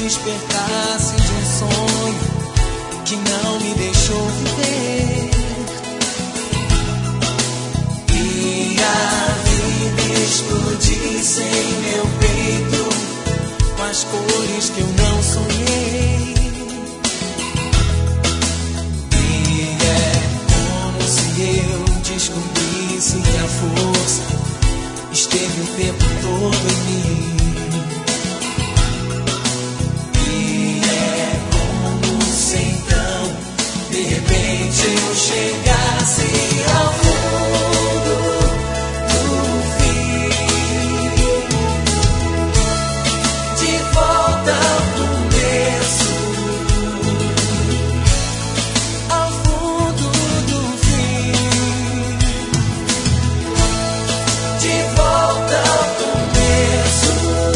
despertasse de um sonho que não me deixou viver. E a vida explodisse em meu peito com as cores que eu não sonhei. E é como se eu descobrisse que a força esteve o tempo todo em mim. De repente eu chegasse ao fundo do fim, de volta ao começo, ao fundo do fim, de volta ao começo.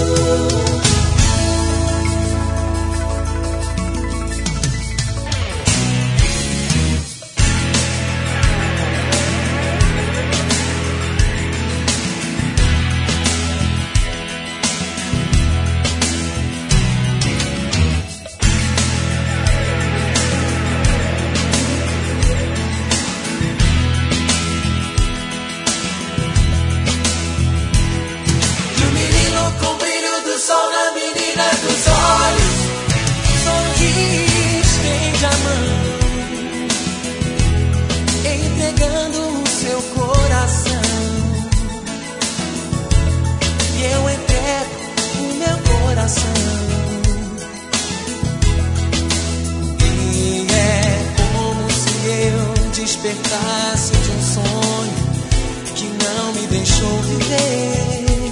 Despertasse de um sonho que não me deixou viver.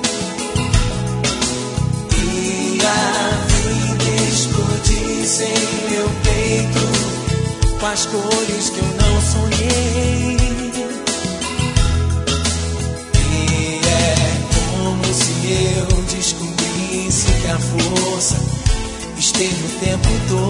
E a vida explodisse em meu peito com as cores que eu não sonhei. E é como se eu descobrisse que a força esteve o tempo todo